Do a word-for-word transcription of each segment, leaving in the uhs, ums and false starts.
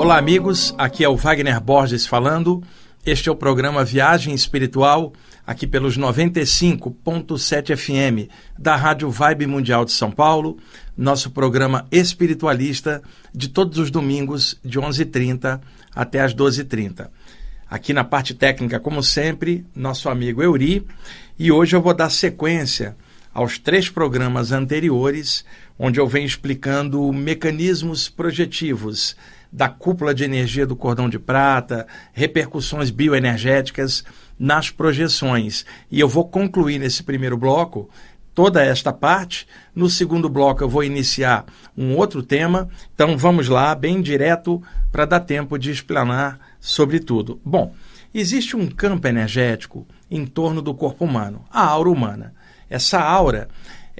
Olá amigos, aqui é o Wagner Borges falando. Este é o programa Viagem Espiritual, aqui pelos noventa e cinco ponto sete F M da Rádio Vibe Mundial de São Paulo, nosso programa espiritualista de todos os domingos de onze e trinta até as doze e trinta. Aqui na parte técnica, como sempre, nosso amigo Euri, e hoje eu vou dar sequência aos três programas anteriores, onde eu venho explicando mecanismos projetivos da cúpula de energia do cordão de prata, repercussões bioenergéticas nas projeções. E eu vou concluir nesse primeiro bloco toda esta parte. No segundo bloco eu vou iniciar um outro tema. Então vamos lá, bem direto, para dar tempo de explanar sobre tudo. Bom, existe um campo energético em torno do corpo humano, a aura humana. Essa aura,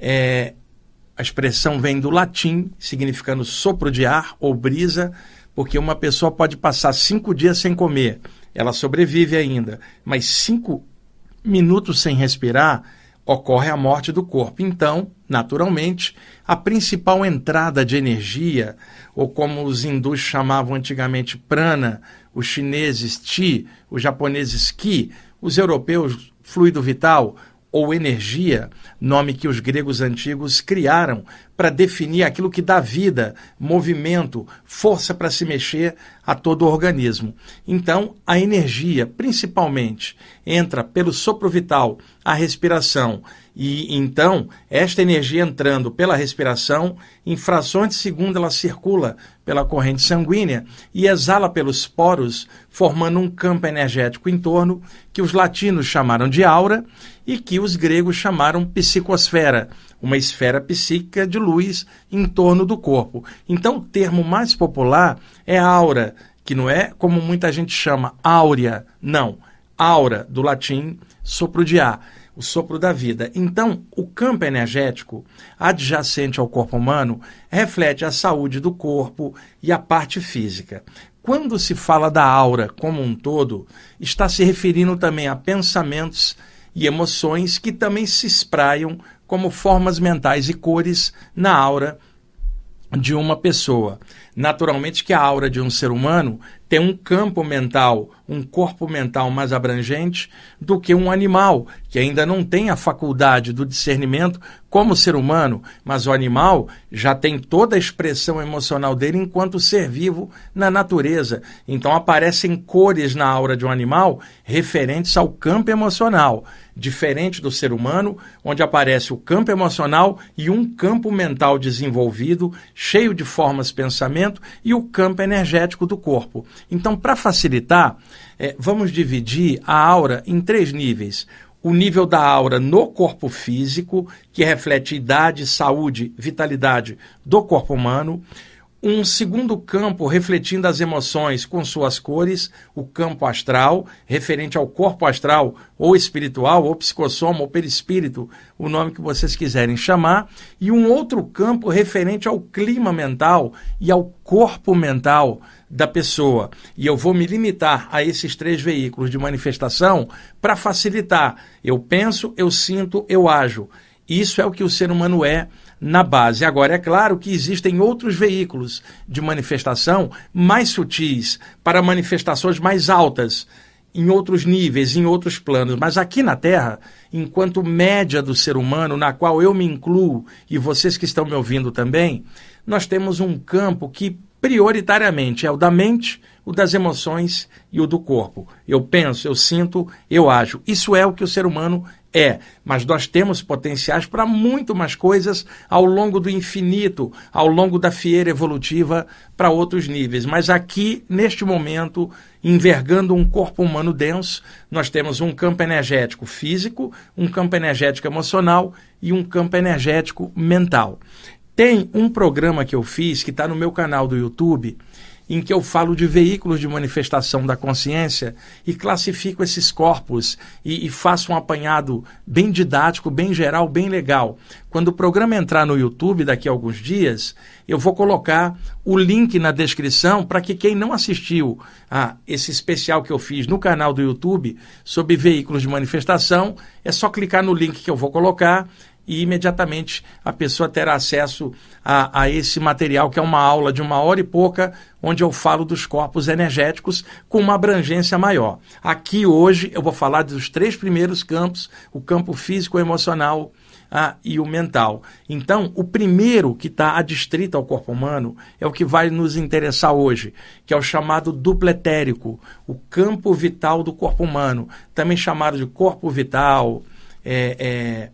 é, a expressão vem do latim, significando sopro de ar ou brisa, porque uma pessoa pode passar cinco dias sem comer, ela sobrevive ainda, mas cinco minutos sem respirar, ocorre a morte do corpo. Então, naturalmente, a principal entrada de energia, ou como os hindus chamavam antigamente prana, os chineses chi, os japoneses ki, os europeus fluido vital, ou energia, nome que os gregos antigos criaram para definir aquilo que dá vida, movimento, força para se mexer a todo o organismo. Então, a energia, principalmente, entra pelo sopro vital, a respiração, e então, esta energia entrando pela respiração, em frações de segundo ela circula pela corrente sanguínea e exala pelos poros, formando um campo energético em torno que os latinos chamaram de aura e que os gregos chamaram psicosfera, uma esfera psíquica de luz em torno do corpo. Então, o termo mais popular é aura, que não é como muita gente chama áurea, não. Aura, do latim, sopro de ar, o sopro da vida. Então, o campo energético adjacente ao corpo humano reflete a saúde do corpo e a parte física. Quando se fala da aura como um todo, está se referindo também a pensamentos e emoções que também se espraiam como formas mentais e cores na aura de uma pessoa. Naturalmente que a aura de um ser humano tem um campo mental, um corpo mental mais abrangente do que um animal, que ainda não tem a faculdade do discernimento como ser humano, mas o animal já tem toda a expressão emocional dele enquanto ser vivo na natureza. Então aparecem cores na aura de um animal referentes ao campo emocional, diferente do ser humano, onde aparece o campo emocional e um campo mental desenvolvido, cheio de formas de pensamento, e o campo energético do corpo. Então, para facilitar, é, vamos dividir a aura em três níveis. O nível da aura no corpo físico, que reflete idade, saúde, vitalidade do corpo humano. Um segundo campo refletindo as emoções com suas cores, o campo astral, referente ao corpo astral, ou espiritual, ou psicossoma, ou perispírito, o nome que vocês quiserem chamar. E um outro campo referente ao clima mental e ao corpo mental da pessoa. E eu vou me limitar a esses três veículos de manifestação para facilitar. Eu penso, eu sinto, eu ajo. Isso é o que o ser humano é na base. Agora, é claro que existem outros veículos de manifestação mais sutis, para manifestações mais altas, em outros níveis, em outros planos. Mas aqui na Terra, enquanto média do ser humano, na qual eu me incluo, e vocês que estão me ouvindo também, nós temos um campo que prioritariamente é o da mente, o das emoções e o do corpo. Eu penso, eu sinto, eu ajo. Isso é o que o ser humano é, mas nós temos potenciais para muito mais coisas ao longo do infinito, ao longo da fieira evolutiva para outros níveis. Mas aqui, neste momento, envergando um corpo humano denso, nós temos um campo energético físico, um campo energético emocional e um campo energético mental. Tem um programa que eu fiz, que está no meu canal do YouTube, em que eu falo de veículos de manifestação da consciência e classifico esses corpos e, e faço um apanhado bem didático, bem geral, bem legal. Quando o programa entrar no YouTube daqui a alguns dias, eu vou colocar o link na descrição para que quem não assistiu a esse especial que eu fiz no canal do YouTube sobre veículos de manifestação, é só clicar no link que eu vou colocar e imediatamente a pessoa terá acesso a, a esse material, que é uma aula de uma hora e pouca, onde eu falo dos corpos energéticos com uma abrangência maior. Aqui hoje eu vou falar dos três primeiros campos, o campo físico, emocional ah, e o mental. Então, o primeiro que está adstrito ao corpo humano é o que vai nos interessar hoje, que é o chamado duplo etérico, o campo vital do corpo humano, também chamado de corpo vital, é, é,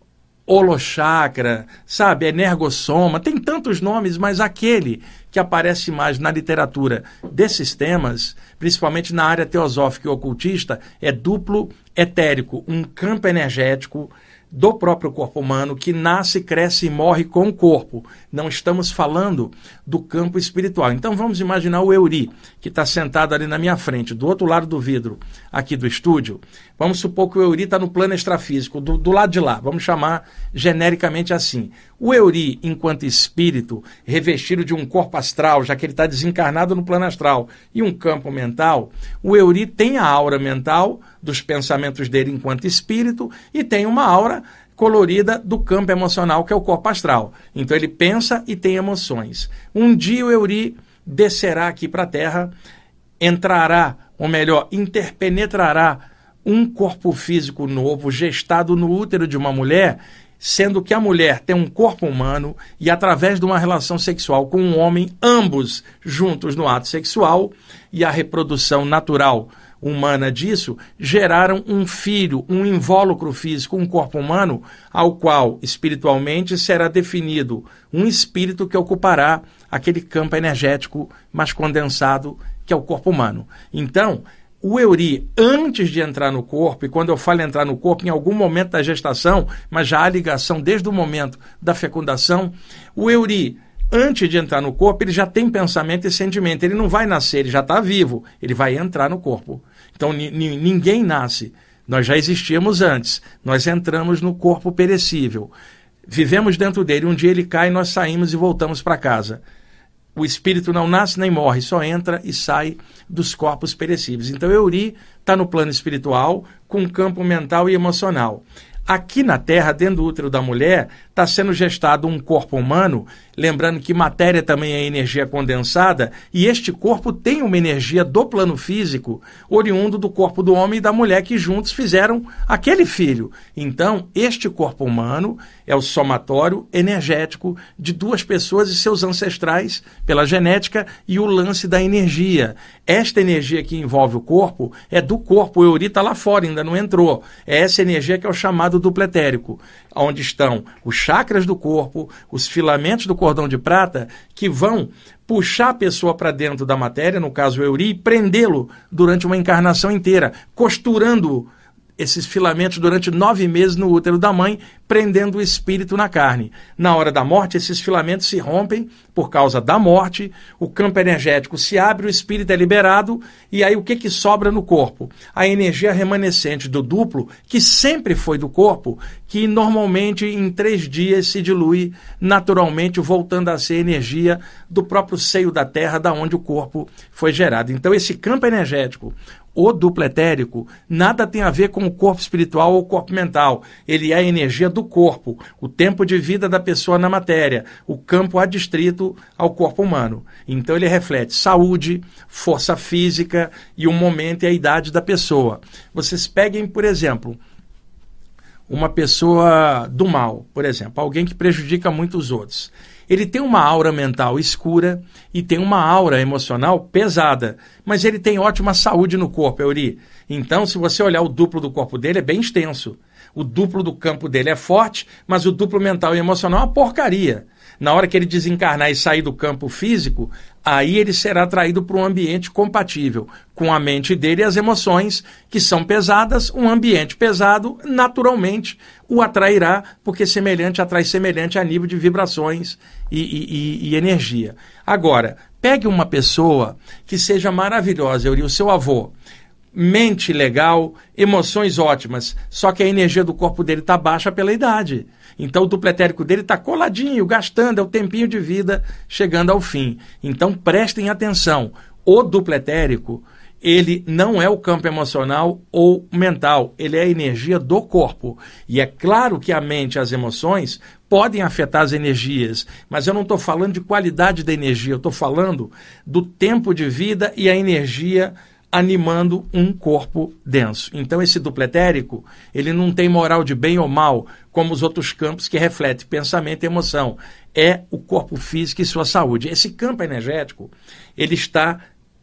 holochakra, sabe, energossoma, tem tantos nomes, mas aquele que aparece mais na literatura desses temas, principalmente na área teosófica e ocultista, é duplo etérico, um campo energético do próprio corpo humano que nasce, cresce e morre com o corpo. Não estamos falando do campo espiritual. Então vamos imaginar o Euri, que está sentado ali na minha frente, do outro lado do vidro aqui do estúdio. Vamos supor que o Euri está no plano extrafísico, do, do lado de lá, vamos chamar genericamente assim. O Euri, enquanto espírito, revestido de um corpo astral, já que ele está desencarnado no plano astral, e um campo mental, o Euri tem a aura mental dos pensamentos dele enquanto espírito e tem uma aura colorida do campo emocional, que é o corpo astral. Então ele pensa e tem emoções. Um dia o Euri descerá aqui para a Terra, entrará, ou melhor, interpenetrará um corpo físico novo, gestado no útero de uma mulher, sendo que a mulher tem um corpo humano e, através de uma relação sexual com um homem, ambos juntos no ato sexual, e a reprodução natural humana disso, geraram um filho, um invólucro físico, um corpo humano, ao qual, espiritualmente, será definido um espírito que ocupará aquele campo energético mais condensado, que é o corpo humano. Então, o Euri, antes de entrar no corpo, e quando eu falo entrar no corpo, em algum momento da gestação, mas já há ligação desde o momento da fecundação, o Euri, antes de entrar no corpo, ele já tem pensamento e sentimento. Ele não vai nascer, ele já está vivo, ele vai entrar no corpo. Então ninguém nasce, nós já existíamos antes, nós entramos no corpo perecível, vivemos dentro dele, um dia ele cai, nós saímos e voltamos para casa. O espírito não nasce nem morre, só entra e sai dos corpos perecíveis. Então, Euri está no plano espiritual, com campo mental e emocional. Aqui na Terra, dentro do útero da mulher, está sendo gestado um corpo humano, lembrando que matéria também é energia condensada, e este corpo tem uma energia do plano físico, oriundo do corpo do homem e da mulher, que juntos fizeram aquele filho. Então, este corpo humano é o somatório energético de duas pessoas e seus ancestrais, pela genética, e o lance da energia. Esta energia que envolve o corpo é do corpo, o Euri está lá fora, ainda não entrou. É essa energia que é o chamado duplo etérico, onde estão os chakras do corpo, os filamentos do cordão de prata, que vão puxar a pessoa para dentro da matéria, no caso o Euri, e prendê-lo durante uma encarnação inteira, costurando esses filamentos durante nove meses no útero da mãe, prendendo o espírito na carne. Na hora da morte, esses filamentos se rompem por causa da morte, o campo energético se abre, o espírito é liberado, e aí o que, que sobra no corpo? A energia remanescente do duplo, que sempre foi do corpo, que normalmente em três dias se dilui naturalmente, voltando a ser energia do próprio seio da terra, da onde o corpo foi gerado. Então esse campo energético, o duplo etérico, nada tem a ver com o corpo espiritual ou o corpo mental. Ele é a energia do corpo, o tempo de vida da pessoa na matéria, o campo adstrito ao corpo humano. Então ele reflete saúde, força física e o momento e a idade da pessoa. Vocês peguem, por exemplo, uma pessoa do mal, por exemplo, alguém que prejudica muito os outros. Ele tem uma aura mental escura e tem uma aura emocional pesada, mas ele tem ótima saúde no corpo, Euri. Então, se você olhar o duplo do corpo dele, é bem extenso. O duplo do campo dele é forte, mas o duplo mental e emocional é uma porcaria. Na hora que ele desencarnar e sair do campo físico, aí ele será atraído para um ambiente compatível com a mente dele e as emoções, que são pesadas. Um ambiente pesado, naturalmente, o atrairá, porque semelhante atrai semelhante a nível de vibrações e, e, e energia. Agora, pegue uma pessoa que seja maravilhosa, Euri, o seu avô, mente legal, emoções ótimas, só que a energia do corpo dele está baixa pela idade. Então o duplo etérico dele está coladinho, gastando, é o tempinho de vida chegando ao fim. Então prestem atenção, o duplo etérico ele não é o campo emocional ou mental, ele é a energia do corpo. E é claro que a mente e as emoções podem afetar as energias, mas eu não estou falando de qualidade da energia, eu estou falando do tempo de vida e a energia animando um corpo denso. Então esse duplo etérico, ele não tem moral de bem ou mal, como os outros campos que refletem pensamento e emoção. É o corpo físico e sua saúde. Esse campo energético, ele está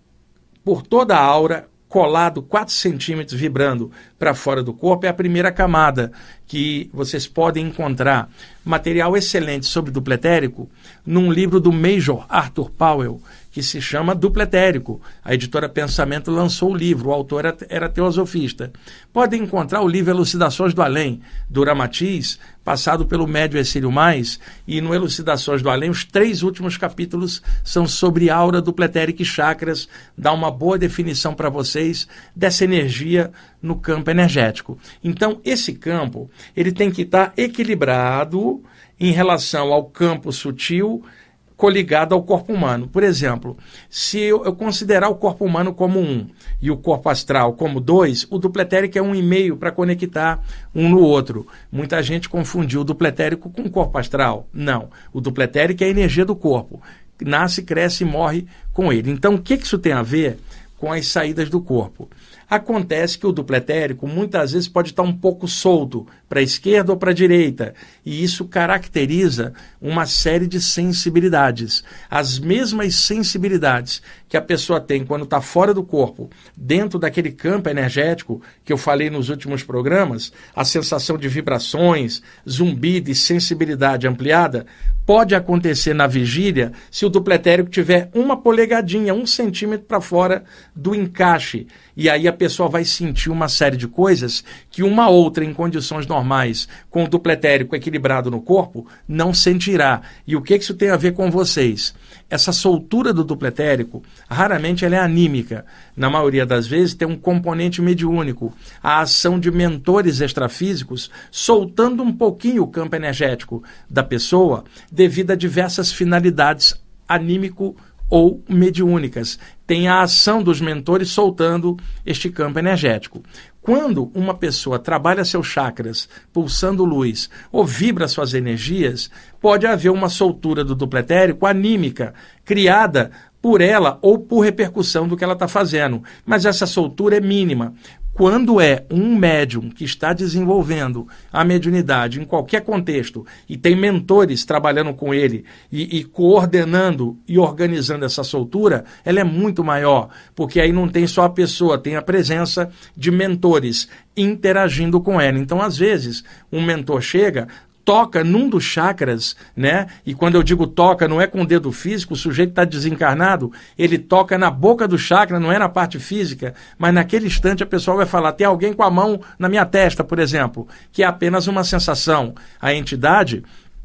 por toda a aura, colado quatro centímetros, vibrando para fora do corpo. É a primeira camada que vocês podem encontrar material excelente sobre duplo etérico num livro do Major Arthur Powell, que se chama Duplo Etérico. A editora Pensamento lançou o livro, o autor era, era teosofista. Podem encontrar o livro Elucidações do Além, do Ramatiz, passado pelo médio Exílio Mais, e no Elucidações do Além, os três últimos capítulos são sobre aura, duplo etérico e chakras, dá uma boa definição para vocês dessa energia no campo energético. Então, esse campo, ele tem que estar equilibrado em relação ao campo sutil, coligado ao corpo humano. Por exemplo, se eu, eu considerar o corpo humano como um e o corpo astral como dois, o duplo etérico é um e meio para conectar um no outro. Muita gente confundiu o duplo etérico com o corpo astral. Não. O duplo etérico é a energia do corpo. Nasce, cresce e morre com ele. Então, o que isso tem a ver com as saídas do corpo? Acontece que o duplo etérico muitas vezes pode estar um pouco solto para a esquerda ou para a direita, e isso caracteriza uma série de sensibilidades. As mesmas sensibilidades que a pessoa tem quando está fora do corpo, dentro daquele campo energético que eu falei nos últimos programas, a sensação de vibrações, zumbido e sensibilidade ampliada, pode acontecer na vigília se o duplo etérico tiver uma polegadinha, um centímetro para fora do encaixe. E aí a pessoa vai sentir uma série de coisas que uma outra, em condições normais, com o duplo etérico equilibrado no corpo, não sentirá. E o que isso tem a ver com vocês? Essa soltura do duplo etérico, raramente ela é anímica. Na maioria das vezes tem um componente mediúnico, a ação de mentores extrafísicos, soltando um pouquinho o campo energético da pessoa, devido a diversas finalidades anímico ou mediúnicas. Tem a ação dos mentores soltando este campo energético. Quando uma pessoa trabalha seus chakras, pulsando luz, ou vibra suas energias, pode haver uma soltura do duplo etérico anímica, criada por ela ou por repercussão do que ela está fazendo. Mas essa soltura é mínima. Quando é um médium que está desenvolvendo a mediunidade em qualquer contexto e tem mentores trabalhando com ele e, e coordenando e organizando essa soltura, ela é muito maior, porque aí não tem só a pessoa, tem a presença de mentores interagindo com ela. Então, às vezes, um mentor chega, toca num dos chakras, né? E quando eu digo toca, não é com o dedo físico, o sujeito está desencarnado, ele toca na boca do chakra, não é na parte física, mas naquele instante a pessoa vai falar, tem alguém com a mão na minha testa, por exemplo, que é apenas uma sensação. A entidade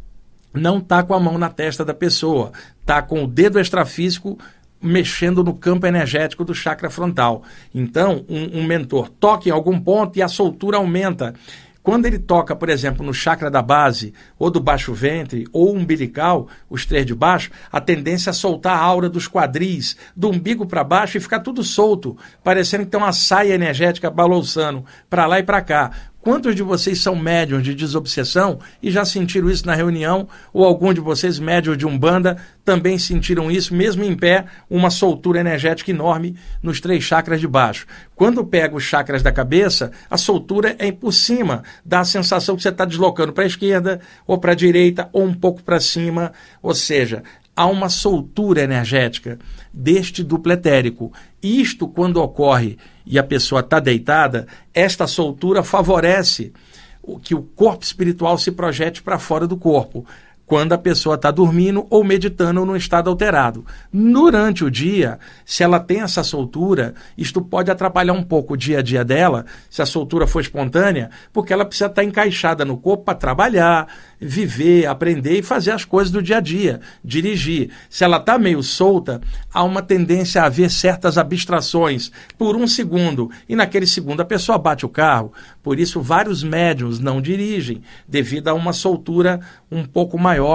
não está com a mão na testa da pessoa, está com o dedo extrafísico mexendo no campo energético do chakra frontal. Então, um, um mentor toca em algum ponto e a soltura aumenta. Quando ele toca, por exemplo, no chakra da base, ou do baixo ventre, ou umbilical, os três de baixo, a tendência é soltar a aura dos quadris, do umbigo para baixo e ficar tudo solto, parecendo que tem uma saia energética balançando para lá e para cá. Quantos de vocês são médiuns de desobsessão e já sentiram isso na reunião? Ou algum de vocês, médiuns de Umbanda, também sentiram isso, mesmo em pé, uma soltura energética enorme nos três chakras de baixo? Quando pega os chakras da cabeça, a soltura é por cima, dá a sensação que você está deslocando para a esquerda, ou para a direita, ou um pouco para cima, ou seja, há uma soltura energética deste duplo etérico. Isto, quando ocorre e a pessoa está deitada, esta soltura favorece que o corpo espiritual se projete para fora do corpo, quando a pessoa está dormindo ou meditando num estado alterado. Durante o dia, se ela tem essa soltura, isto pode atrapalhar um pouco o dia a dia dela, se a soltura for espontânea, porque ela precisa estar encaixada no corpo para trabalhar, viver, aprender e fazer as coisas do dia a dia, dirigir. Se ela está meio solta, há uma tendência a haver certas abstrações por um segundo, e naquele segundo a pessoa bate o carro. Por isso, vários médiuns não dirigem, devido a uma soltura um pouco maior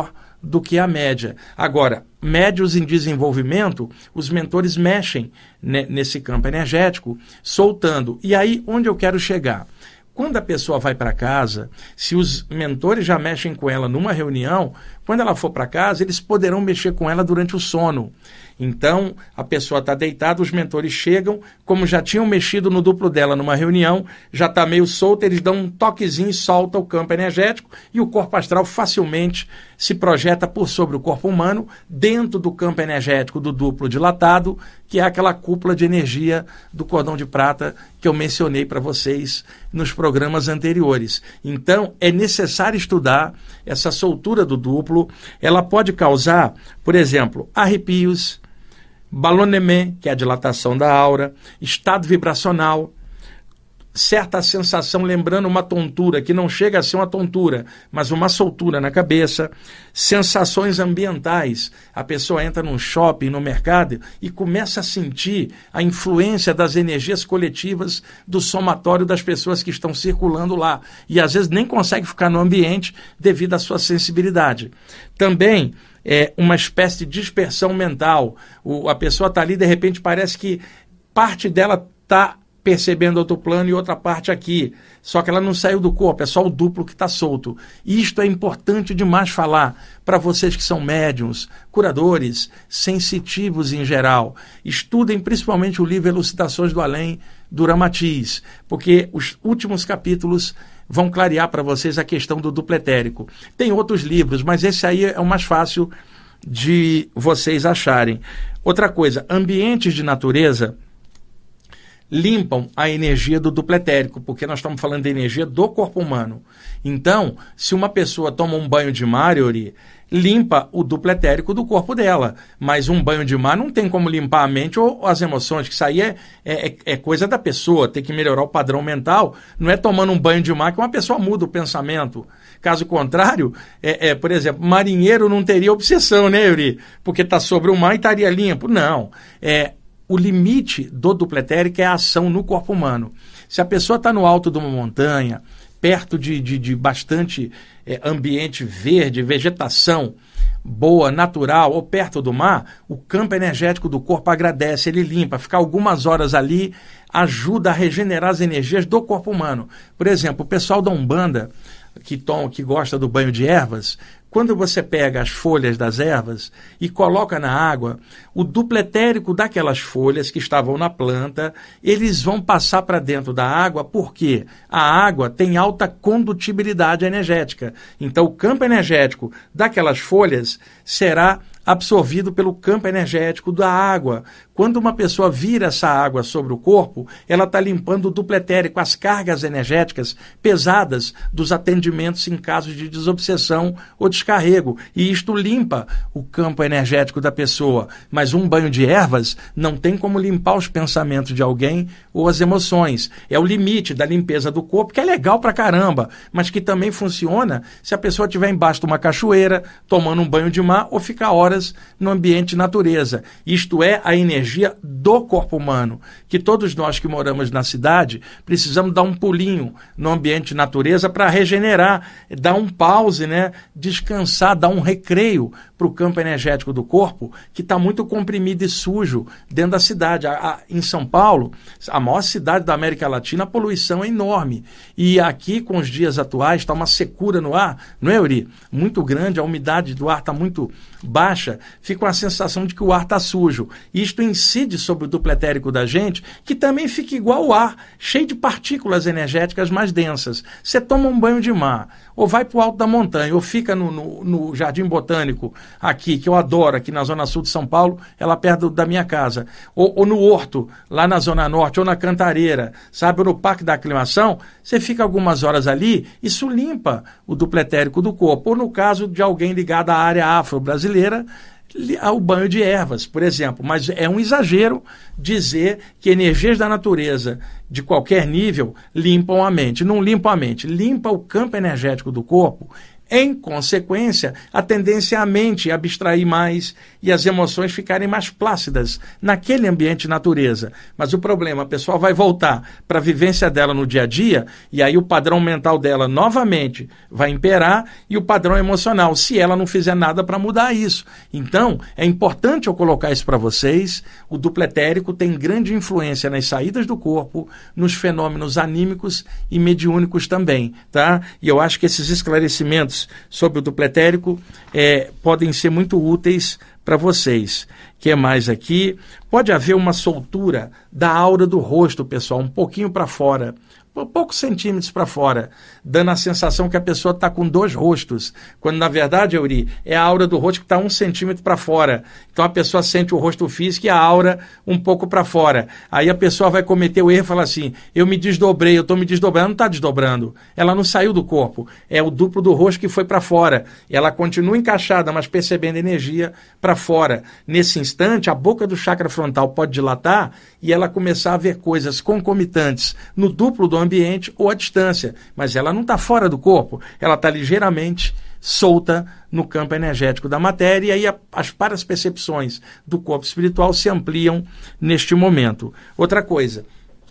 do que a média. Agora, médios em desenvolvimento, os mentores mexem ne- nesse campo energético, soltando. E aí, onde eu quero chegar? Quando a pessoa vai para casa, se os mentores já mexem com ela numa reunião, quando ela for para casa, eles poderão mexer com ela durante o sono. Então, a pessoa está deitada, os mentores chegam, como já tinham mexido no duplo dela numa reunião, já está meio solto, eles dão um toquezinho e soltam o campo energético e o corpo astral facilmente se projeta por sobre o corpo humano, dentro do campo energético do duplo dilatado, que é aquela cúpula de energia do cordão de prata que eu mencionei para vocês nos programas anteriores. Então, é necessário estudar essa soltura do duplo. Ela pode causar, por exemplo, arrepios, ballonnement, que é a dilatação da aura, estado vibracional, certa sensação, lembrando uma tontura, que não chega a ser uma tontura, mas uma soltura na cabeça, sensações ambientais. A pessoa entra num shopping, no mercado, e começa a sentir a influência das energias coletivas do somatório das pessoas que estão circulando lá. E às vezes nem consegue ficar no ambiente devido à sua sensibilidade. Também é uma espécie de dispersão mental. O, a pessoa está ali, de repente parece que parte dela está percebendo outro plano e outra parte aqui. Só que ela não saiu do corpo, é só o duplo que está solto. E isto é importante demais falar para vocês que são médiums, curadores, sensitivos em geral. Estudem principalmente o livro Elucidações do Além, do Ramatiz, porque os últimos capítulos vão clarear para vocês a questão do duplo etérico. Tem outros livros, mas esse aí é o mais fácil de vocês acharem. Outra coisa, ambientes de natureza limpam a energia do duplo etérico, porque nós estamos falando da energia do corpo humano. Então, se uma pessoa toma um banho de mar, Yuri, limpa o duplo etérico do corpo dela, mas um banho de mar não tem como limpar a mente ou, ou as emoções, que isso aí é, é, é coisa da pessoa, tem que melhorar o padrão mental, não é tomando um banho de mar que uma pessoa muda o pensamento. Caso contrário, é, é, por exemplo, marinheiro não teria obsessão, né, Yuri? Porque está sobre o mar e estaria limpo. Não, é o limite do duplo etérico é a ação no corpo humano. Se a pessoa está no alto de uma montanha, perto de, de, de bastante é, ambiente verde, vegetação boa, natural, ou perto do mar, o campo energético do corpo agradece, ele limpa. Ficar algumas horas ali ajuda a regenerar as energias do corpo humano. Por exemplo, o pessoal da Umbanda, que, tom, que gosta do banho de ervas, quando você pega as folhas das ervas e coloca na água, o duplo etérico daquelas folhas que estavam na planta, eles vão passar para dentro da água, porque a água tem alta condutibilidade energética. Então, o campo energético daquelas folhas será absorvido pelo campo energético da água. Quando uma pessoa vira essa água sobre o corpo, ela está limpando o duplo etérico, as cargas energéticas pesadas dos atendimentos em casos de desobsessão ou descarrego. E isto limpa o campo energético da pessoa. Mas um banho de ervas não tem como limpar os pensamentos de alguém ou as emoções. É o limite da limpeza do corpo, que é legal pra caramba, mas que também funciona se a pessoa estiver embaixo de uma cachoeira, tomando um banho de mar ou ficar horas no ambiente de natureza. Isto é a energia do corpo humano, que todos nós que moramos na cidade precisamos dar um pulinho no ambiente de natureza para regenerar, dar um pause, né? Descansar, dar um recreio para o campo energético do corpo, que está muito comprimido e sujo dentro da cidade. A, a, em São Paulo, a maior cidade da América Latina, a poluição é enorme. E aqui, com os dias atuais, está uma secura no ar, não é, Yuri? Muito grande, a umidade do ar está muito baixa, fica uma sensação de que o ar está sujo. Isto incide sobre o duplo etérico da gente, que também fica igual ao ar, cheio de partículas energéticas mais densas. Você toma um banho de mar, ou vai para o alto da montanha, ou fica no, no, no Jardim Botânico, aqui, que eu adoro, aqui na Zona Sul de São Paulo, ela perto da minha casa, ou, ou no Horto, lá na Zona Norte, ou na Cantareira, sabe, ou no Parque da Aclimação, você fica algumas horas ali, isso limpa o duplo etérico do corpo. Ou no caso de alguém ligado à área afro-brasileira, ao banho de ervas, por exemplo. Mas é um exagero dizer que energias da natureza de qualquer nível limpam a mente. Não limpam a mente, limpa o campo energético do corpo Em consequência, a tendência é a mente abstrair mais e as emoções ficarem mais plácidas naquele ambiente de natureza. Mas o problema, a pessoa vai voltar para a vivência dela no dia a dia e aí o padrão mental dela novamente vai imperar e o padrão emocional, se ela não fizer nada para mudar isso. Então, é importante eu colocar isso para vocês. O duplo etérico tem grande influência nas saídas do corpo, nos fenômenos anímicos e mediúnicos também, tá? E eu acho que esses esclarecimentos sobre o duplo etérico é, podem ser muito úteis para vocês. O que mais aqui? Pode haver uma soltura da aura do rosto, pessoal, um pouquinho para fora, poucos centímetros para fora, dando a sensação que a pessoa está com dois rostos, quando na verdade, Euri, é a aura do rosto que está um centímetro para fora. Então a pessoa sente o rosto físico e a aura um pouco para fora. Aí a pessoa vai cometer o erro e falar assim, eu me desdobrei, eu estou me desdobrando. Ela não está desdobrando, ela não saiu do corpo, é o duplo do rosto que foi para fora. Ela continua encaixada, mas percebendo energia para fora. Nesse instante, a boca do chakra frontal pode dilatar e ela começar a ver coisas concomitantes no duplo do ambiente ou à distância, mas ela não está fora do corpo, ela está ligeiramente solta no campo energético da matéria e aí a, as parapercepções do corpo espiritual se ampliam neste momento. Outra coisa,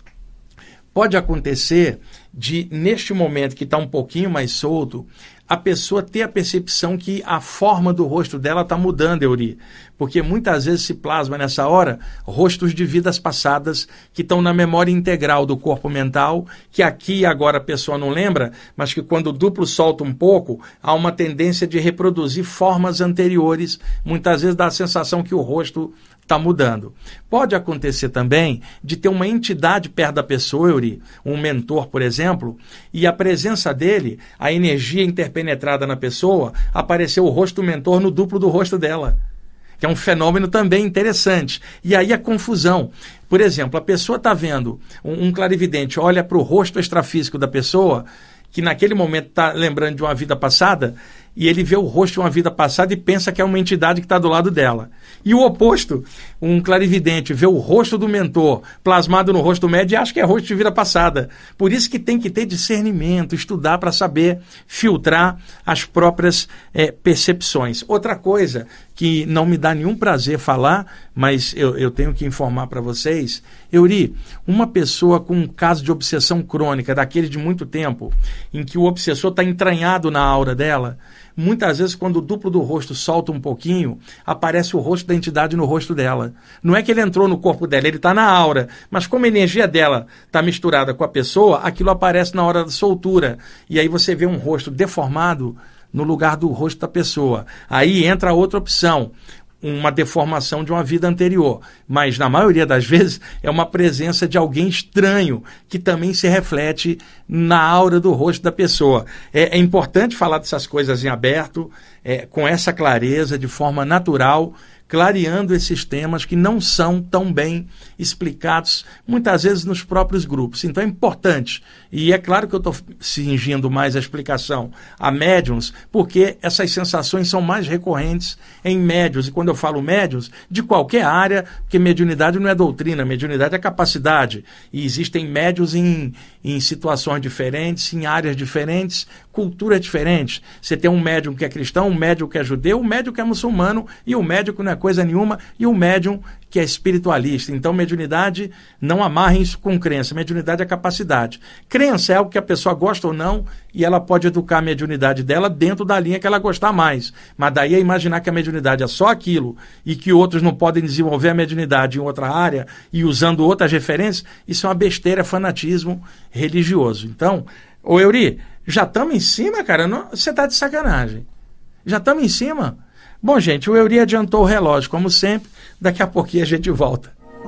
pode acontecer de, neste momento que está um pouquinho mais solto, a pessoa ter a percepção que a forma do rosto dela está mudando, Euri. Porque muitas vezes se plasma nessa hora rostos de vidas passadas que estão na memória integral do corpo mental, que aqui e agora a pessoa não lembra, mas que quando o duplo solta um pouco, há uma tendência de reproduzir formas anteriores. Muitas vezes dá a sensação que o rosto está mudando. Pode acontecer também de ter uma entidade perto da pessoa, Euri, um mentor, por exemplo, e a presença dele, a energia interpenetrada na pessoa, apareceu o rosto do mentor no duplo do rosto dela, que é um fenômeno também interessante. E aí a confusão. Por exemplo, a pessoa está vendo, um, um clarividente olha para o rosto extrafísico da pessoa, que naquele momento está lembrando de uma vida passada, e ele vê o rosto de uma vida passada e pensa que é uma entidade que está do lado dela. E o oposto, um clarividente vê o rosto do mentor plasmado no rosto do médium e acha que é rosto de vida passada. Por isso que tem que ter discernimento, estudar para saber filtrar as próprias é, percepções. Outra coisa que não me dá nenhum prazer falar, mas eu, eu tenho que informar para vocês, Euri, uma pessoa com um caso de obsessão crônica, daquele de muito tempo, em que o obsessor está entranhado na aura dela, muitas vezes quando o duplo do rosto solta um pouquinho, aparece o rosto da entidade no rosto dela. Não é que ele entrou no corpo dela, ele está na aura, mas como a energia dela está misturada com a pessoa, aquilo aparece na hora da soltura, e aí você vê um rosto deformado no lugar do rosto da pessoa. Aí entra outra opção, uma deformação de uma vida anterior, mas na maioria das vezes é uma presença de alguém estranho que também se reflete na aura do rosto da pessoa. É, é importante falar dessas coisas em aberto, é, com essa clareza, de forma natural, clareando esses temas que não são tão bem explicados, muitas vezes nos próprios grupos. Então é importante, e é claro que eu estou cingindo mais a explicação a médiums, porque essas sensações são mais recorrentes em médiums, e quando eu falo médiums, de qualquer área, porque mediunidade não é doutrina, mediunidade é capacidade, e existem médiums em, em situações diferentes, em áreas diferentes, culturas diferentes. Você tem um médium que é cristão, um médium que é judeu, um médium que é muçulmano, e um médium que não é coisa nenhuma, e um médium que é espiritualista. Então, mediunidade, não amarrem isso com crença. Mediunidade é capacidade. Crença é algo que a pessoa gosta ou não, e ela pode educar a mediunidade dela dentro da linha que ela gostar mais. Mas daí é imaginar que a mediunidade é só aquilo, e que outros não podem desenvolver a mediunidade em outra área, e usando outras referências, isso é uma besteira, é fanatismo religioso. Então, ô Euri, já estamos em cima, cara? Não, você está de sacanagem. Já estamos em cima? Bom, gente, o Euri adiantou o relógio, como sempre. Daqui a pouquinho a gente volta.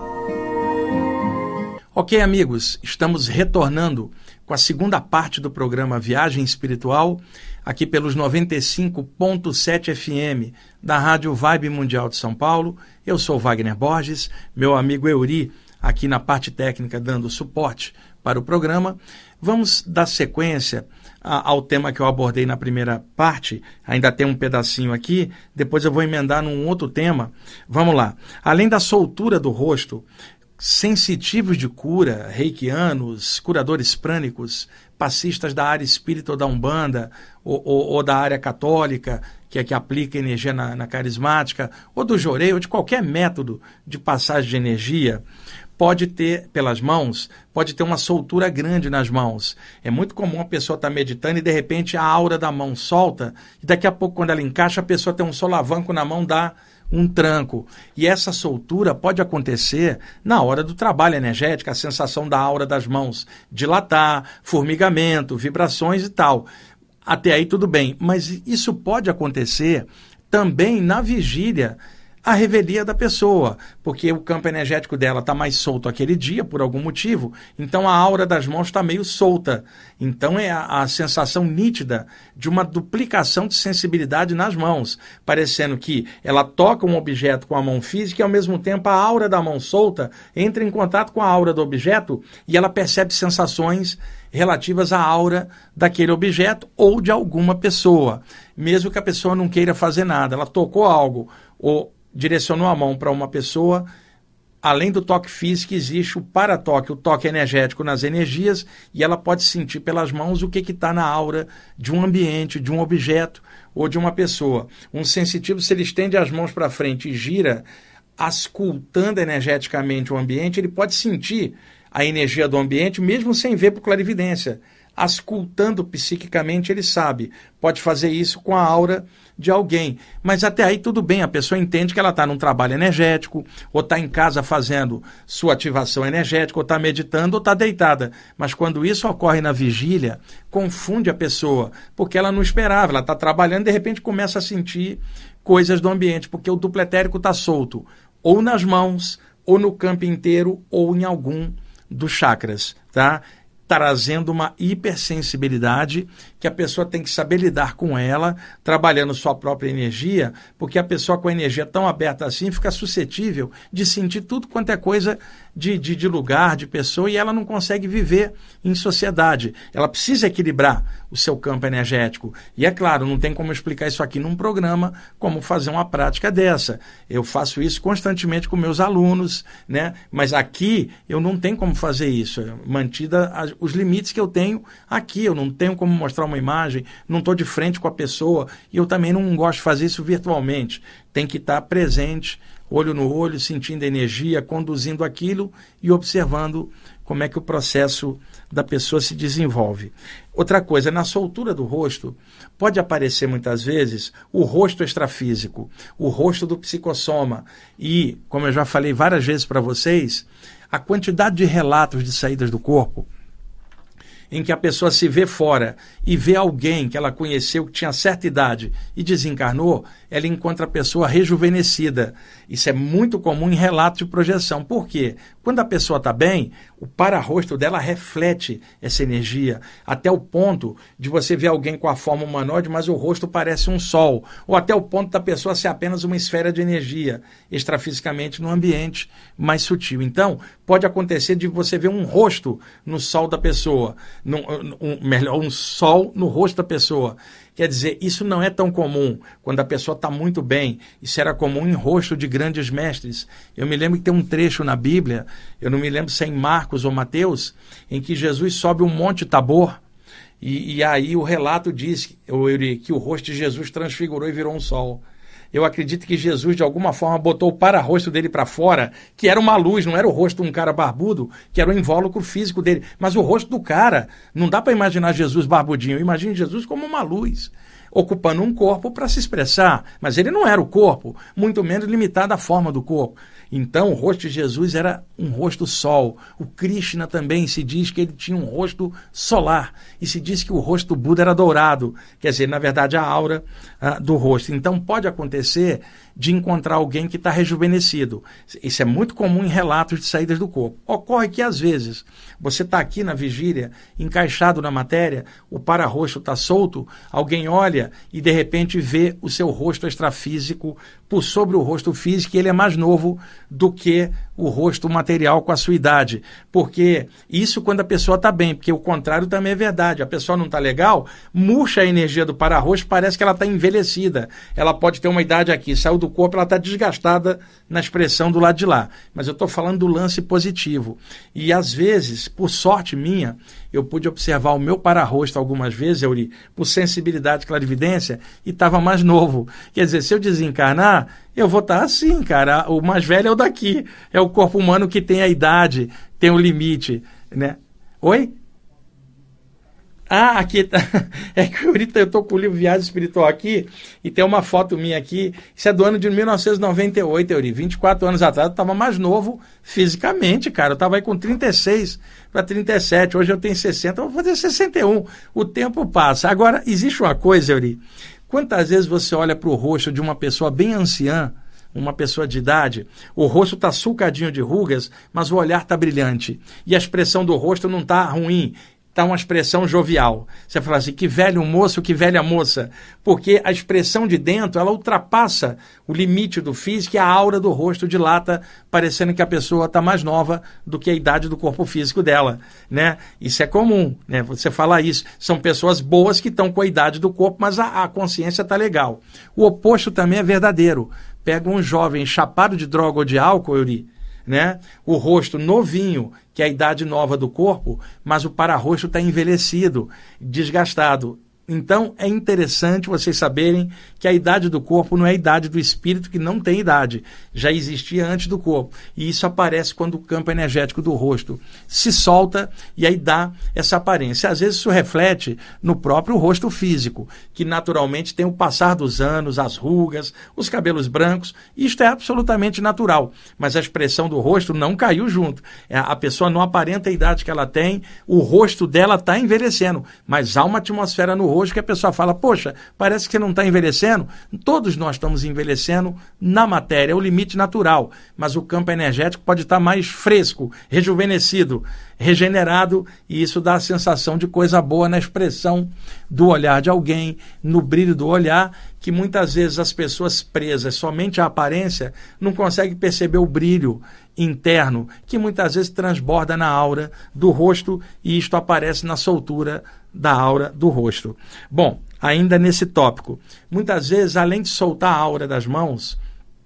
Ok, amigos, estamos retornando com a segunda parte do programa Viagem Espiritual, aqui pelos noventa e cinco ponto sete F M da Rádio Vibe Mundial de São Paulo. Eu sou Wagner Borges, meu amigo Euri, aqui na parte técnica, dando suporte para o programa. Vamos dar sequência ao tema que eu abordei na primeira parte, ainda tem um pedacinho aqui, depois eu vou emendar num outro tema. Vamos lá. Além da soltura do rosto, sensitivos de cura, reikianos, curadores prânicos, passistas da área espírita ou da Umbanda, ou, ou, ou da área católica, que é que aplica energia na, na carismática, ou do jorei, ou de qualquer método de passagem de energia, pode ter, pelas mãos, pode ter uma soltura grande nas mãos. É muito comum a pessoa estar meditando e, de repente, a aura da mão solta, e daqui a pouco, quando ela encaixa, a pessoa tem um solavanco na mão, dá um tranco. E essa soltura pode acontecer na hora do trabalho energético, a sensação da aura das mãos dilatar, formigamento, vibrações e tal. Até aí tudo bem, mas isso pode acontecer também na vigília, a revelia da pessoa, porque o campo energético dela está mais solto aquele dia, por algum motivo, então a aura das mãos está meio solta. Então é a, a sensação nítida de uma duplicação de sensibilidade nas mãos, parecendo que ela toca um objeto com a mão física e, ao mesmo tempo, a aura da mão solta entra em contato com a aura do objeto e ela percebe sensações relativas à aura daquele objeto ou de alguma pessoa, mesmo que a pessoa não queira fazer nada. Ela tocou algo ou direcionou a mão para uma pessoa, além do toque físico, existe o paratoque, o toque energético nas energias, e ela pode sentir pelas mãos o que está na aura de um ambiente, de um objeto ou de uma pessoa. Um sensitivo, se ele estende as mãos para frente e gira, auscultando energeticamente o ambiente, ele pode sentir a energia do ambiente, mesmo sem ver por clarividência. Auscultando psiquicamente, ele sabe. Pode fazer isso com a aura de alguém. Mas até aí tudo bem, a pessoa entende que ela está num trabalho energético, ou está em casa fazendo sua ativação energética, ou está meditando, ou está deitada. Mas quando isso ocorre na vigília, confunde a pessoa, porque ela não esperava, ela está trabalhando e de repente começa a sentir coisas do ambiente, porque o duplo etérico está solto, ou nas mãos, ou no campo inteiro, ou em algum dos chakras, tá? Trazendo uma hipersensibilidade que a pessoa tem que saber lidar com ela, trabalhando sua própria energia, porque a pessoa com a energia tão aberta assim fica suscetível de sentir tudo quanto é coisa de, de, de lugar, de pessoa, e ela não consegue viver em sociedade. Ela precisa equilibrar o seu campo energético. E é claro, não tem como explicar isso aqui num programa, como fazer uma prática dessa. Eu faço isso constantemente com meus alunos, né? Mas aqui eu não tenho como fazer isso, mantida a, os limites que eu tenho aqui. Eu não tenho como mostrar uma imagem, não estou de frente com a pessoa, e eu também não gosto de fazer isso virtualmente. Tem que estar presente, olho no olho, sentindo energia, conduzindo aquilo e observando como é que o processo da pessoa se desenvolve. Outra coisa, na soltura do rosto, pode aparecer muitas vezes o rosto extrafísico, o rosto do psicossoma, e, como eu já falei várias vezes para vocês, a quantidade de relatos de saídas do corpo em que a pessoa se vê fora e vê alguém que ela conheceu que tinha certa idade e desencarnou, ela encontra a pessoa rejuvenescida. Isso é muito comum em relatos de projeção. Por quê? Quando a pessoa está bem, o para-rosto dela reflete essa energia, até o ponto de você ver alguém com a forma humanoide, mas o rosto parece um sol, ou até o ponto da pessoa ser apenas uma esfera de energia, extrafisicamente no ambiente mais sutil. Então, pode acontecer de você ver um rosto no sol da pessoa, num, um, melhor, um sol no rosto da pessoa. Quer dizer, isso não é tão comum quando a pessoa está muito bem. Isso era comum em rosto de grandes mestres. Eu me lembro que tem um trecho na Bíblia, eu não me lembro se é em Marcos ou Mateus, em que Jesus sobe um monte Tabor, e, e aí o relato diz que o rosto de Jesus transfigurou e virou um sol. Eu acredito que Jesus, de alguma forma, botou o para-rosto dele para fora, que era uma luz, não era o rosto de um cara barbudo, que era o invólucro físico dele, mas o rosto do cara. Não dá para imaginar Jesus barbudinho, eu imagino Jesus como uma luz, ocupando um corpo para se expressar, mas ele não era o corpo, muito menos limitado à forma do corpo. Então, o rosto de Jesus era um rosto sol. O Krishna também se diz que ele tinha um rosto solar. E se diz que o rosto do Buda era dourado. Quer dizer, na verdade, a aura ah, do rosto. Então, pode acontecer de encontrar alguém que está rejuvenescido. Isso é muito comum em relatos de saídas do corpo. Ocorre que, às vezes, você está aqui na vigília, encaixado na matéria, o para-rosto está solto, alguém olha dia e de repente vê o seu rosto extrafísico por sobre o rosto físico, e ele é mais novo do que o rosto material com a sua idade. Porque isso quando a pessoa está bem, porque o contrário também é verdade. A pessoa não está legal, murcha a energia do para-rosto, parece que ela está envelhecida. Ela pode ter uma idade aqui, saiu do corpo, ela está desgastada na expressão do lado de lá. Mas eu estou falando do lance positivo. E às vezes, por sorte minha, eu pude observar o meu para-rosto algumas vezes, Euri, por sensibilidade, clarividência, e estava mais novo. Quer dizer, se eu desencarnar, eu vou estar assim, cara. O mais velho é o daqui. É o corpo humano que tem a idade, tem o limite, né? Oi? Ah, aqui tá. É que eu estou com o livro Viagem Espiritual aqui e tem uma foto minha aqui. Isso é do ano de mil novecentos e noventa e oito, Euri. vinte e quatro anos atrás eu estava mais novo fisicamente, cara. Eu estava aí com trinta e seis para trinta e sete. Hoje eu tenho sessenta, eu vou fazer sessenta e um. O tempo passa. Agora, existe uma coisa, Euri. Quantas vezes você olha para o rosto de uma pessoa bem anciã, uma pessoa de idade, o rosto está sulcadinho de rugas, mas o olhar está brilhante. E a expressão do rosto não está ruim, está uma expressão jovial. Você fala assim, que velho moço, que velha moça. Porque a expressão de dentro, ela ultrapassa o limite do físico e a aura do rosto dilata, parecendo que a pessoa está mais nova do que a idade do corpo físico dela, né? Isso é comum, né? Você falar isso. São pessoas boas que estão com a idade do corpo, mas a, a consciência está legal. O oposto também é verdadeiro. Pega um jovem chapado de droga ou de álcool, Euri, né? O rosto novinho, que é a idade nova do corpo, mas o para-rosto está envelhecido, desgastado. Então, é interessante vocês saberem que a idade do corpo não é a idade do espírito, que não tem idade. Já existia antes do corpo. E isso aparece quando o campo energético do rosto se solta e aí dá essa aparência. Às vezes isso reflete no próprio rosto físico, que naturalmente tem o passar dos anos, as rugas, os cabelos brancos. Isto é absolutamente natural. Mas a expressão do rosto não caiu junto. A pessoa não aparenta a idade que ela tem, o rosto dela está envelhecendo. Mas há uma atmosfera no rosto hoje que a pessoa fala, poxa, parece que você não está envelhecendo. Todos nós estamos envelhecendo na matéria, é o limite natural, mas o campo energético pode estar mais fresco, rejuvenescido, regenerado, e isso dá a sensação de coisa boa na expressão do olhar de alguém, no brilho do olhar, que muitas vezes as pessoas presas somente à aparência não conseguem perceber o brilho interno, que muitas vezes transborda na aura do rosto, e isto aparece na soltura da aura do rosto. Bom, ainda nesse tópico, muitas vezes, além de soltar a aura das mãos,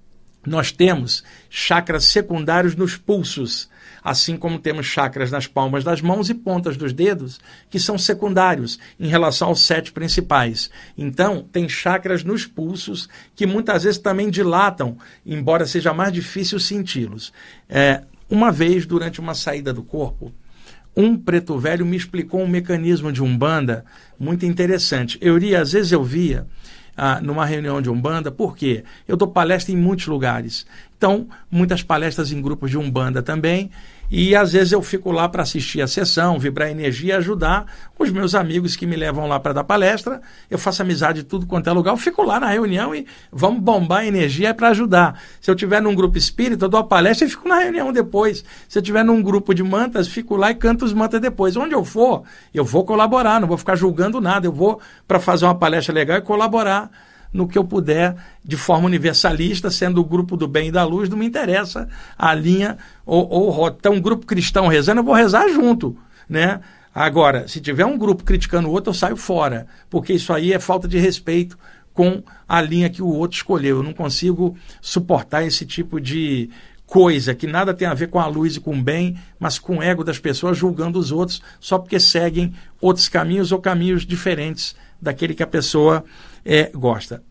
nós temos chakras secundários nos pulsos, assim como temos chakras nas palmas das mãos e pontas dos dedos, que são secundários em relação aos sete principais. Então, tem chakras nos pulsos que muitas vezes também dilatam, embora seja mais difícil senti-los. É, uma vez, durante uma saída do corpo, um preto velho me explicou um mecanismo de Umbanda muito interessante. Eu iria, às vezes eu via ah, numa reunião de Umbanda, por quê? Eu dou palestra em muitos lugares. Então, muitas palestras em grupos de Umbanda também, e às vezes eu fico lá para assistir a sessão, vibrar energia e ajudar os meus amigos que me levam lá para dar palestra. Eu faço amizade de tudo quanto é lugar, eu fico lá na reunião e vamos bombar a energia para ajudar. Se eu estiver num grupo espírita, eu dou a palestra e fico na reunião depois. Se eu estiver num grupo de mantas, fico lá e canto os mantas depois. Onde eu for, eu vou colaborar, não vou ficar julgando nada, eu vou para fazer uma palestra legal e colaborar no que eu puder, de forma universalista, sendo o grupo do bem e da luz, não me interessa a linha ou, ou rota. Então, um grupo cristão rezando, eu vou rezar junto, né? Agora, se tiver um grupo criticando o outro, eu saio fora, porque isso aí é falta de respeito com a linha que o outro escolheu. Eu não consigo suportar esse tipo de coisa que nada tem a ver com a luz e com o bem, mas com o ego das pessoas julgando os outros só porque seguem outros caminhos ou caminhos diferentes daquele que a pessoa é, gosta.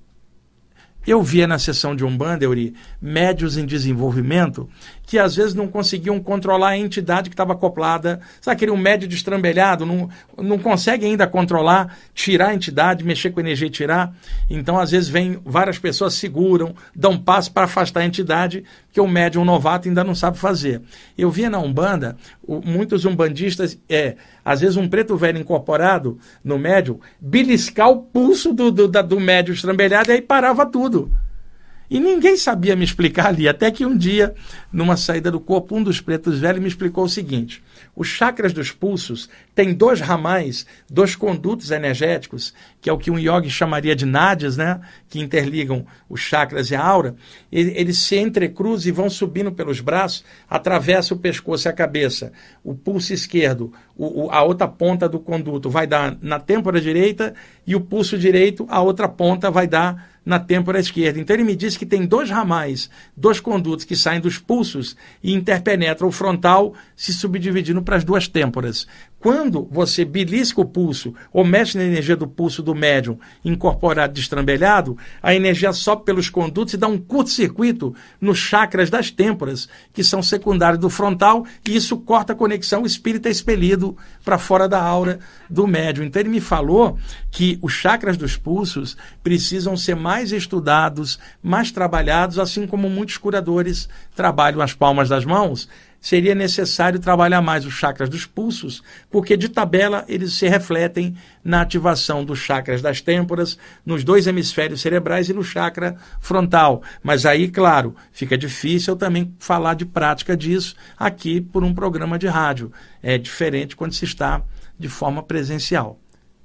Eu via na sessão de Umbanda, Euri, médios em desenvolvimento que às vezes não conseguiam controlar a entidade que estava acoplada. Sabe aquele um médio destrambelhado, não, não consegue ainda controlar, tirar a entidade, mexer com a energia e tirar. Então, às vezes, vem várias pessoas, seguram, dão passo para afastar a entidade, que o médium novato ainda não sabe fazer. Eu via na Umbanda, o, muitos umbandistas, é, às vezes um preto velho incorporado no médium, beliscar o pulso do, do, da, do médium estrambelhado e aí parava tudo. E ninguém sabia me explicar ali, até que um dia, numa saída do corpo, um dos pretos velhos me explicou o seguinte: os chakras dos pulsos têm dois ramais, dois condutos energéticos, que é o que um yogi chamaria de nádias, né? Que interligam os chakras e a aura. Eles se entrecruzam e vão subindo pelos braços, atravessa o pescoço e a cabeça. O pulso esquerdo, o, o, a outra ponta do conduto vai dar na têmpora direita e o pulso direito, a outra ponta vai dar na têmpora esquerda. Então ele me disse que tem dois ramais, dois condutos que saem dos pulsos e interpenetram o frontal, se subdividindo para as duas têmporas. Quando você belisca o pulso ou mexe na energia do pulso do médium incorporado destrambelhado, a energia sobe pelos condutos e dá um curto-circuito nos chakras das têmporas, que são secundários do frontal, e isso corta a conexão, o espírito é expelido para fora da aura do médium. Então ele me falou que os chakras dos pulsos precisam ser mais estudados, mais trabalhados, assim como muitos curadores trabalham as palmas das mãos. Seria necessário trabalhar mais os chakras dos pulsos, porque de tabela eles se refletem na ativação dos chakras das têmporas, nos dois hemisférios cerebrais e no chakra frontal. Mas aí, claro, fica difícil eu também falar de prática disso aqui por um programa de rádio. É diferente quando se está de forma presencial.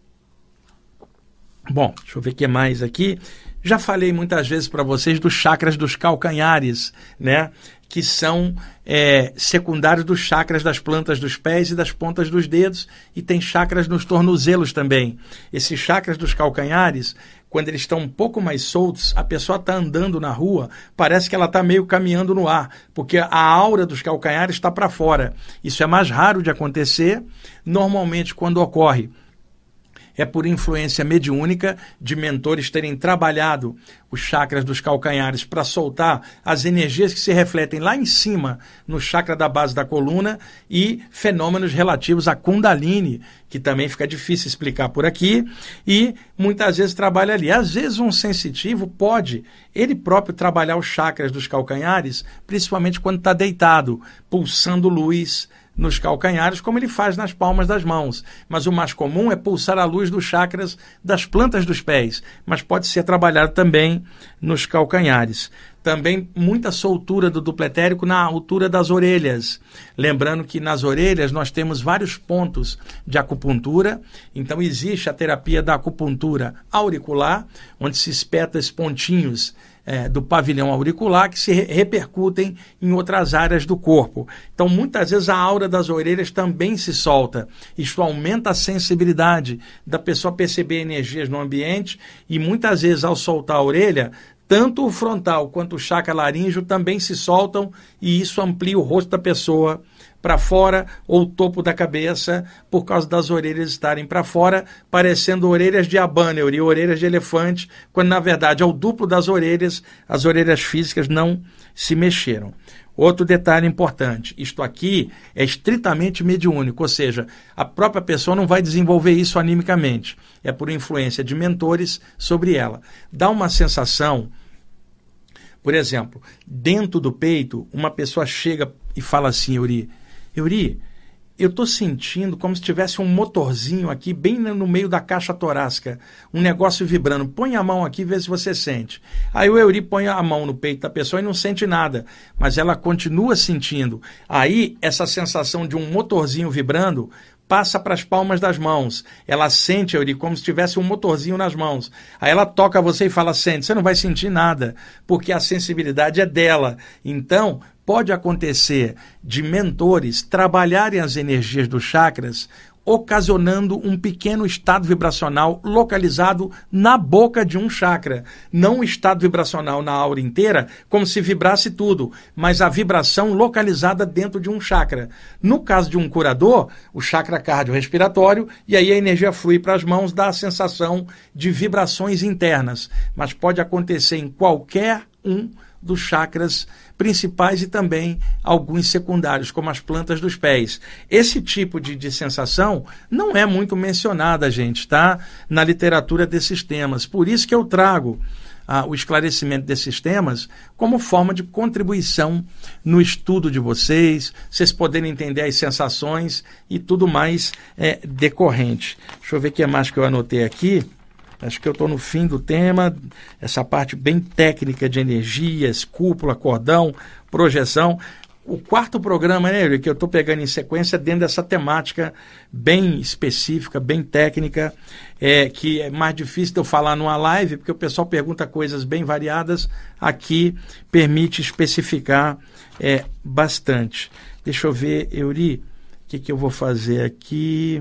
Bom, deixa eu ver o que mais aqui. Já falei muitas vezes para vocês dos chakras dos calcanhares, né? Que são é, secundários dos chakras das plantas dos pés e das pontas dos dedos, e tem chakras nos tornozelos também. Esses chakras dos calcanhares, quando eles estão um pouco mais soltos, a pessoa está andando na rua, parece que ela está meio caminhando no ar, porque a aura dos calcanhares está para fora. Isso é mais raro de acontecer. Normalmente, quando ocorre, é por influência mediúnica de mentores terem trabalhado os chakras dos calcanhares para soltar as energias que se refletem lá em cima no chakra da base da coluna, e fenômenos relativos à Kundalini, que também fica difícil explicar por aqui, e muitas vezes trabalha ali. Às vezes um sensitivo pode ele próprio trabalhar os chakras dos calcanhares, principalmente quando está deitado, pulsando luz nos calcanhares, como ele faz nas palmas das mãos. Mas o mais comum é pulsar a luz dos chakras das plantas dos pés, mas pode ser trabalhado também nos calcanhares. Também muita soltura do duplo etérico na altura das orelhas. Lembrando que nas orelhas nós temos vários pontos de acupuntura. Então existe a terapia da acupuntura auricular, onde se espeta esses pontinhos É, do pavilhão auricular que se re- repercutem em outras áreas do corpo. Então, muitas vezes a aura das orelhas também se solta. Isso aumenta a sensibilidade da pessoa perceber energias no ambiente, e muitas vezes, ao soltar a orelha, tanto o frontal quanto o chakra laríngeo também se soltam, e isso amplia o rosto da pessoa para fora, ou o topo da cabeça, por causa das orelhas estarem para fora, parecendo orelhas de abâneur e orelhas de elefante, quando na verdade é o duplo das orelhas, as orelhas físicas não se mexeram. Outro detalhe importante, isto aqui é estritamente mediúnico, ou seja, a própria pessoa não vai desenvolver isso animicamente, é por influência de mentores sobre ela. Dá uma sensação, por exemplo, dentro do peito, uma pessoa chega e fala assim: Euri, Euri, eu estou sentindo como se tivesse um motorzinho aqui bem no meio da caixa torácica, um negócio vibrando. Põe a mão aqui e vê se você sente. Aí o Euri põe a mão no peito da pessoa e não sente nada, mas ela continua sentindo. Aí essa sensação de um motorzinho vibrando passa para as palmas das mãos. Ela sente, Euri, como se tivesse um motorzinho nas mãos. Aí ela toca você e fala: sente. Você não vai sentir nada, porque a sensibilidade é dela. Então, pode acontecer de mentores trabalharem as energias dos chakras, ocasionando um pequeno estado vibracional localizado na boca de um chakra. Não um estado vibracional na aura inteira, como se vibrasse tudo, mas a vibração localizada dentro de um chakra. No caso de um curador, o chakra cardiorrespiratório, e aí a energia flui para as mãos, dá a sensação de vibrações internas. Mas pode acontecer em qualquer um dos chakras principais e também alguns secundários, como as plantas dos pés. Esse tipo de, de sensação não é muito mencionada, gente, tá? Na literatura desses temas. Por isso que eu trago ah, o esclarecimento desses temas como forma de contribuição no estudo de vocês, vocês poderem entender as sensações e tudo mais é, decorrente. Deixa eu ver o que mais que eu anotei aqui. Acho que eu estou no fim do tema, essa parte bem técnica de energias, cúpula, cordão, projeção. O quarto programa, né, que eu estou pegando em sequência dentro dessa temática bem específica, bem técnica, é, que é mais difícil de eu falar numa live, porque o pessoal pergunta coisas bem variadas. Aqui permite especificar é, bastante. Deixa eu ver, Euri, o que, que eu vou fazer aqui?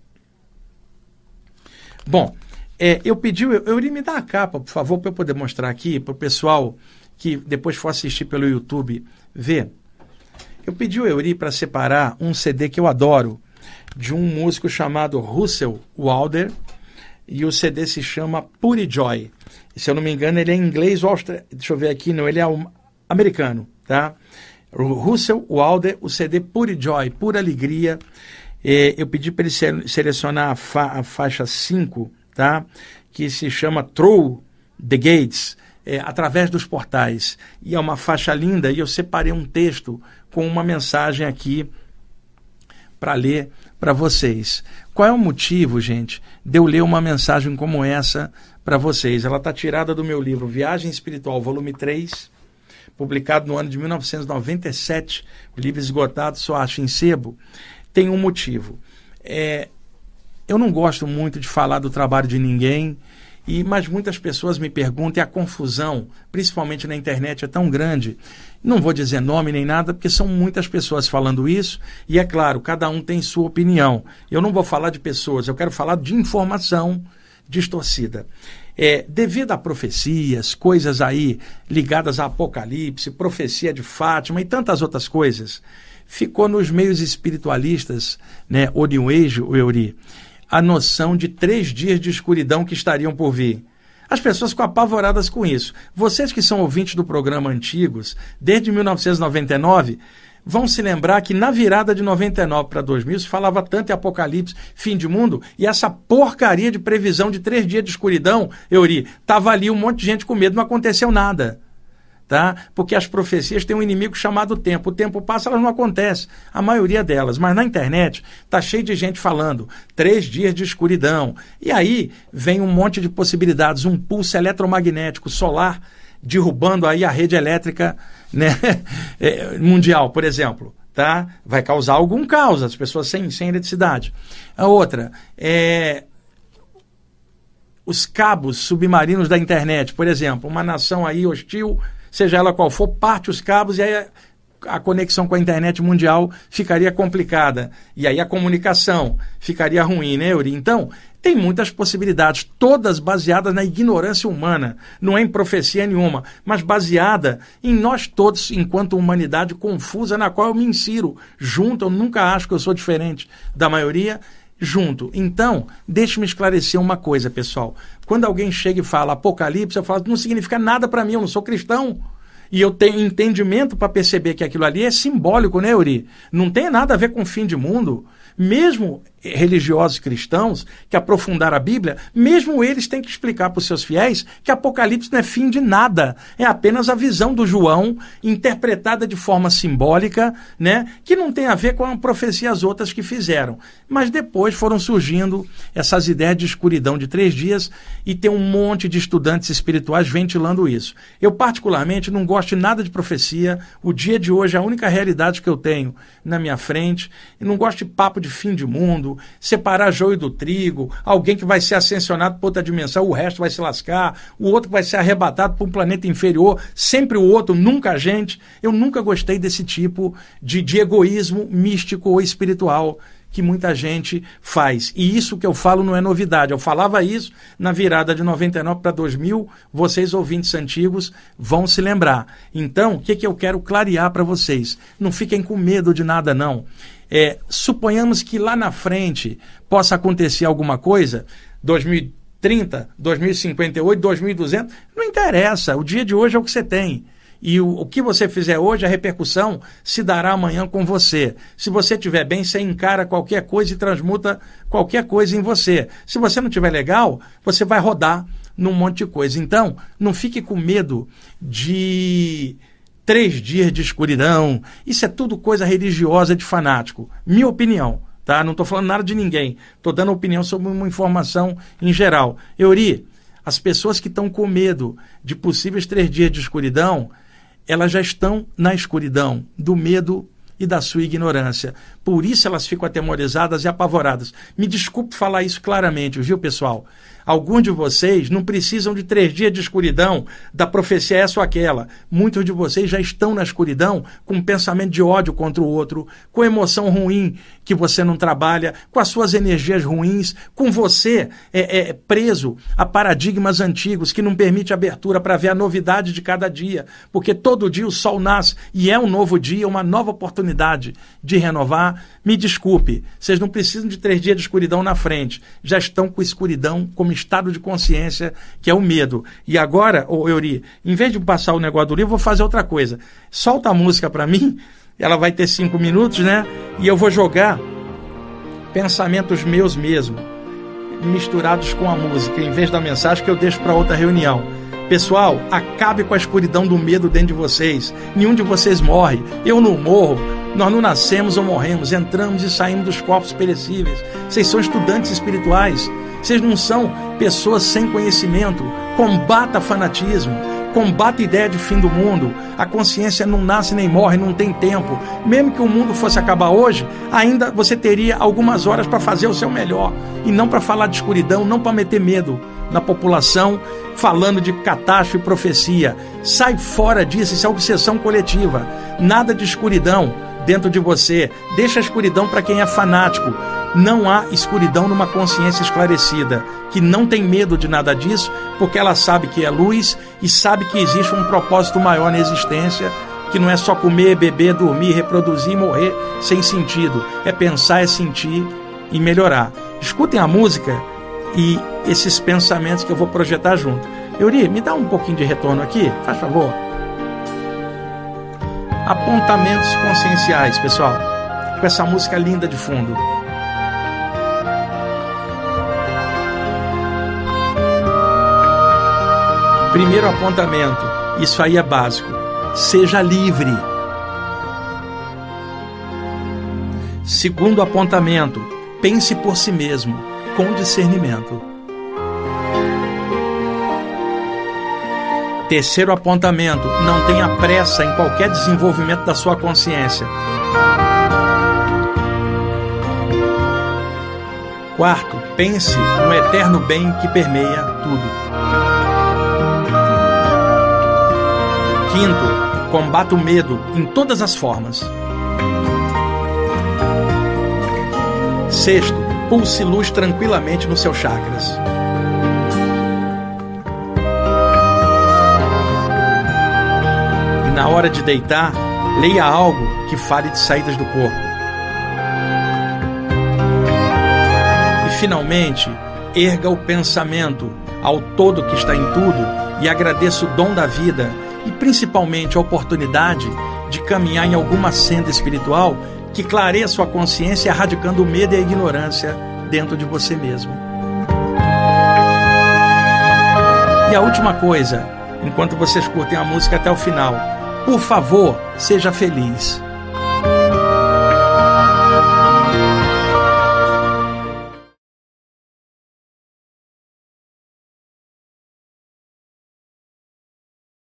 Bom, é, eu pedi, Euri, me dá a capa, por favor, para eu poder mostrar aqui, para o pessoal que depois for assistir pelo YouTube ver. Eu pedi o Euri para separar um C D que eu adoro, de um músico chamado Russell Wilder, e o C D se chama Pure Joy. E, se eu não me engano, ele é inglês ou austra... deixa eu ver aqui, não, ele é um americano, tá? O Russell Wilder, o C D Pure Joy, Pura Alegria. É, eu pedi para ele se selecionar a, fa a faixa cinco, tá? Que se chama Through the Gates, é, através dos portais. E é uma faixa linda, e eu separei um texto com uma mensagem aqui para ler para vocês. Qual é o motivo, gente, de eu ler uma mensagem como essa para vocês? Ela está tirada do meu livro Viagem Espiritual, volume três, publicado no ano de mil novecentos e noventa e sete, o livro esgotado, só acho em sebo. Tem um motivo. É, eu não gosto muito de falar do trabalho de ninguém, e, mas muitas pessoas me perguntam, e a confusão, principalmente na internet, é tão grande. Não vou dizer nome nem nada, porque são muitas pessoas falando isso, e é claro, cada um tem sua opinião. Eu não vou falar de pessoas, eu quero falar de informação distorcida. É, devido a profecias, coisas aí ligadas a Apocalipse, profecia de Fátima e tantas outras coisas, ficou nos meios espiritualistas, né, o New Age, o Euri, a noção de três dias de escuridão que estariam por vir. As pessoas ficam apavoradas com isso. Vocês que são ouvintes do programa antigos, desde mil novecentos e noventa e nove, vão se lembrar que na virada de noventa e nove para dois mil se falava tanto em Apocalipse, fim de mundo, e essa porcaria de previsão de três dias de escuridão, Euri, estava ali um monte de gente com medo, não aconteceu nada. Tá? Porque as profecias têm um inimigo chamado tempo. O tempo passa, elas não acontecem. A maioria delas. Mas na internet está cheio de gente falando três dias de escuridão. E aí vem um monte de possibilidades. Um pulso eletromagnético solar derrubando aí a rede elétrica, né, mundial, por exemplo. Tá? Vai causar algum caos, as pessoas sem, sem eletricidade. A outra é os cabos submarinos da internet, por exemplo. Uma nação aí hostil, seja ela qual for, parte os cabos e aí a, a conexão com a internet mundial ficaria complicada. E aí a comunicação ficaria ruim, né, Euri? Então, tem muitas possibilidades, todas baseadas na ignorância humana. Não é em profecia nenhuma, mas baseada em nós todos, enquanto humanidade confusa, na qual eu me insiro junto. Eu nunca acho que eu sou diferente da maioria, junto. Então, deixe-me esclarecer uma coisa, pessoal. Quando alguém chega e fala Apocalipse, eu falo, não significa nada para mim, eu não sou cristão. E eu tenho entendimento para perceber que aquilo ali é simbólico, né, Euri? Não tem nada a ver com o fim de mundo. Mesmo religiosos cristãos que aprofundaram a Bíblia, mesmo eles têm que explicar para os seus fiéis que Apocalipse não é fim de nada, é apenas a visão do João interpretada de forma simbólica, né, que não tem a ver com a profecia as outras que fizeram. Mas depois foram surgindo essas ideias de escuridão de três dias e tem um monte de estudantes espirituais ventilando isso. Eu particularmente não gosto de nada de profecia, o dia de hoje é a única realidade que eu tenho na minha frente, e não gosto de papo de fim de mundo, separar joio do trigo, alguém que vai ser ascensionado para outra dimensão, o resto vai se lascar, o outro vai ser arrebatado para um planeta inferior, sempre o outro, nunca a gente. Eu nunca gostei desse tipo de, de egoísmo místico ou espiritual que muita gente faz. E isso que eu falo não é novidade. Eu falava isso na virada de noventa e nove para dois mil, vocês ouvintes antigos vão se lembrar. Então, o que, que eu quero clarear para vocês? Não fiquem com medo de nada, não. É, suponhamos que lá na frente possa acontecer alguma coisa, dois mil e trinta, dois mil e cinquenta e oito, dois mil e duzentos, não interessa, o dia de hoje é o que você tem. E o, o que você fizer hoje, a repercussão se dará amanhã com você. Se você estiver bem, você encara qualquer coisa e transmuta qualquer coisa em você. Se você não estiver legal, você vai rodar num monte de coisa. Então, não fique com medo de três dias de escuridão. Isso é tudo coisa religiosa de fanático. Minha opinião, tá? Não estou falando nada de ninguém. Estou dando opinião sobre uma informação em geral. Euri, As pessoas que estão com medo de possíveis três dias de escuridão, elas já estão na escuridão do medo e da sua ignorância. Por isso elas ficam atemorizadas e apavoradas. Me desculpe falar isso claramente, viu, pessoal? Alguns de vocês não precisam de três dias de escuridão, da profecia essa ou aquela. Muitos de vocês já estão na escuridão com um pensamento de ódio contra o outro, com emoção ruim que você não trabalha, com as suas energias ruins, com você é, é, preso a paradigmas antigos que não permite abertura para ver a novidade de cada dia. Porque todo dia o sol nasce e é um novo dia, uma nova oportunidade de renovar. Me desculpe, vocês não precisam de três dias de escuridão na frente. Já estão com escuridão como estado de consciência, que é o medo. E agora, ô Euri, em vez de passar o negócio do livro, vou fazer outra coisa. Solta a música para mim, ela vai ter cinco minutos, né? E eu vou jogar pensamentos meus mesmo, misturados com a música, em vez da mensagem que eu deixo para outra reunião. Pessoal, acabe com a escuridão do medo dentro de vocês. Nenhum de vocês morre. Eu não morro. Nós não nascemos ou morremos. Entramos e saímos dos corpos perecíveis. Vocês são estudantes espirituais. Vocês não são pessoas sem conhecimento. Combata fanatismo. Combata a ideia de fim do mundo. A consciência não nasce nem morre, não tem tempo. Mesmo que o mundo fosse acabar hoje, ainda você teria algumas horas para fazer o seu melhor. E não para falar de escuridão, não para meter medo na população, falando de catástrofe e profecia. Sai fora disso, isso é obsessão coletiva. Nada de escuridão dentro de você. Deixa a escuridão para quem é fanático. Não há escuridão numa consciência esclarecida, que não tem medo de nada disso, porque ela sabe que é luz e sabe que existe um propósito maior na existência, que não é só comer, beber, dormir, reproduzir e morrer sem sentido. É pensar, é sentir e melhorar. Escutem a música e esses pensamentos que eu vou projetar junto. Euri, me dá um pouquinho de retorno aqui, faz favor. Apontamentos conscienciais, pessoal, com essa música linda de fundo. Primeiro apontamento, isso aí é básico. Seja livre. Segundo apontamento, pense por si mesmo, com discernimento. Terceiro apontamento, não tenha pressa em qualquer desenvolvimento da sua consciência. Quarto, pense no eterno bem que permeia tudo. Quinto, combata o medo em todas as formas. Sexto, pulse luz tranquilamente nos seus chakras. E na hora de deitar, leia algo que fale de saídas do corpo. E finalmente, erga o pensamento ao todo que está em tudo e agradeça o dom da vida e principalmente a oportunidade de caminhar em alguma senda espiritual que clareia sua consciência, erradicando o medo e a ignorância dentro de você mesmo. E a última coisa, enquanto vocês curtem a música até o final, por favor, seja feliz.